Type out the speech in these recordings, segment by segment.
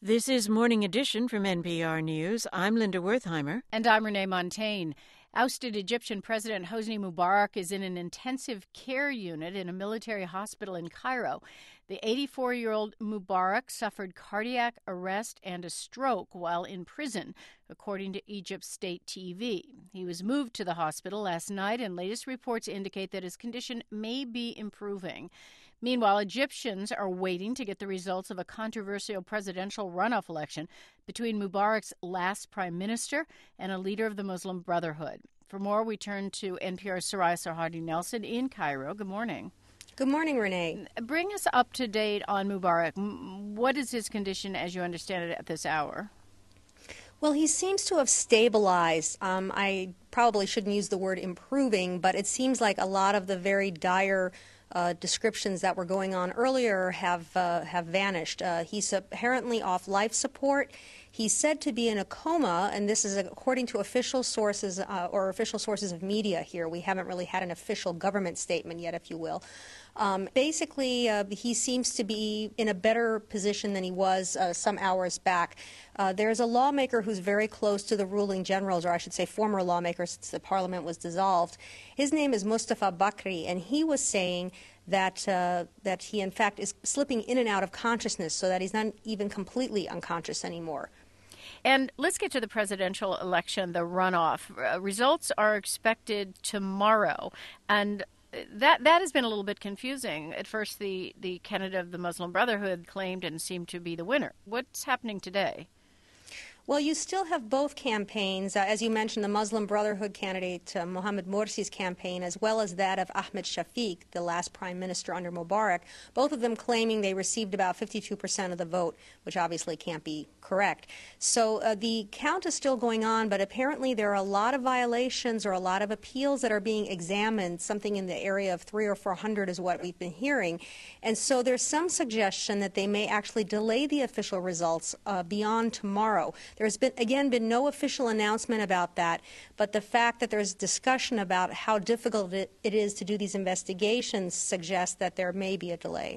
This is Morning Edition from NPR News. I'm Linda Wertheimer. And I'm Renee Montagne. Ousted Egyptian President Hosni Mubarak is in an intensive care unit in a military hospital in Cairo. The 84-year-old Mubarak suffered cardiac arrest and a stroke while in prison, according to Egypt's state TV. He was moved to the hospital last night, and latest reports indicate that his condition may be improving. Meanwhile, Egyptians are waiting to get the results of a controversial presidential runoff election between Mubarak's last prime minister and a leader of the Muslim Brotherhood. For more, we turn to NPR's Soraya Sarhadi Nelson in Cairo. Good morning. Good morning, Renee. Bring us up to date on Mubarak. What is his condition as you understand it at this hour? Well, he seems to have stabilized. I probably shouldn't use the word improving, but it seems like a lot of the very dire descriptions that were going on earlier have vanished. He's apparently off life support. He's said to be in a coma, and this is according to official sources or official sources of media here. We haven't really had an official government statement yet, if you will. Basically, he seems to be in a better position than he was some hours back. There's a lawmaker who's very close to the ruling generals, or I should say former lawmaker since the parliament was dissolved. His name is Mustafa Bakri, and he was saying that he, in fact, is slipping in and out of consciousness so that he's not even completely unconscious anymore. And let's get to the presidential election, the runoff. Results are expected tomorrow, and that has been a little bit confusing. At first, the candidate of the Muslim Brotherhood claimed and seemed to be the winner. What's happening today? Well, you still have both campaigns. As you mentioned, the Muslim Brotherhood candidate, Mohamed Morsi's campaign, as well as that of Ahmed Shafiq, the last prime minister under Mubarak, both of them claiming they received about 52% of the vote, which obviously can't be correct. So the count is still going on, but apparently there are a lot of violations or a lot of appeals that are being examined. Something in the area of 300 or 400 is what we've been hearing. And so there's some suggestion that they may actually delay the official results beyond tomorrow. There's been no official announcement about that, but the fact that there's discussion about how difficult it is to do these investigations suggests that there may be a delay.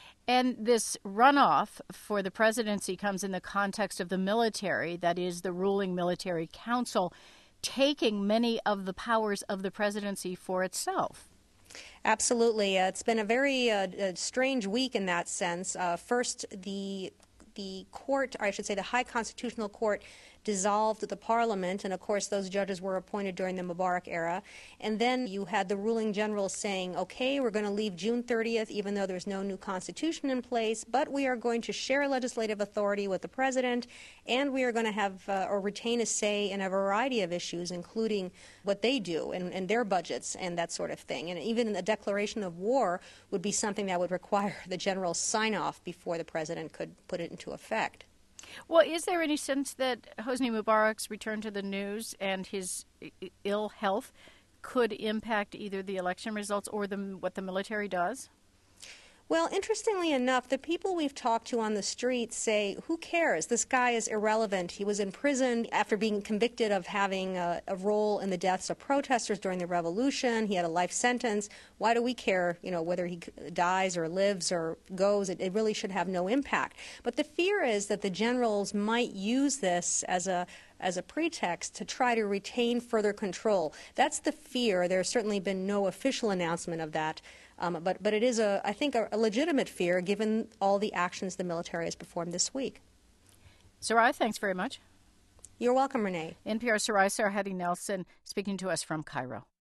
And this runoff for the presidency comes in the context of the military, that is, the ruling military council, taking many of the powers of the presidency for itself. Absolutely. It's been a very strange week in that sense. First, the court, or I should say the High Constitutional Court, dissolved the parliament, and of course those judges were appointed during the Mubarak era. And then you had the ruling general saying, okay, we're going to leave June 30th even though there's no new constitution in place, but we are going to share legislative authority with the president, and we are going to have or retain a say in a variety of issues, including what they do and their budgets and that sort of thing. And even a declaration of war would be something that would require the general's sign-off before the president could put it into effect. Well, is there any sense that Hosni Mubarak's return to the news and his ill health could impact either the election results or what the military does? Well, interestingly enough, the people we've talked to on the street say, who cares? This guy is irrelevant. He was in prison after being convicted of having a role in the deaths of protesters during the revolution. He had a life sentence. Why do we care, whether he dies or lives or goes? It really should have no impact. But the fear is that the generals might use this as a pretext to try to retain further control. That's the fear. There's certainly been no official announcement of that. But it is, I think, a legitimate fear given all the actions the military has performed this week. Soraya, thanks very much. You're welcome, Renee. NPR Soraya Sarhadi Nelson speaking to us from Cairo.